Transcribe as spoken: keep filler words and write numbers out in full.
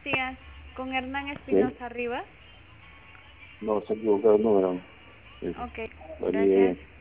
días. Con Hernán Sí, Espinosa Rivas. no, se ha equivocado el número. Es Ok, Oliveira. gracias.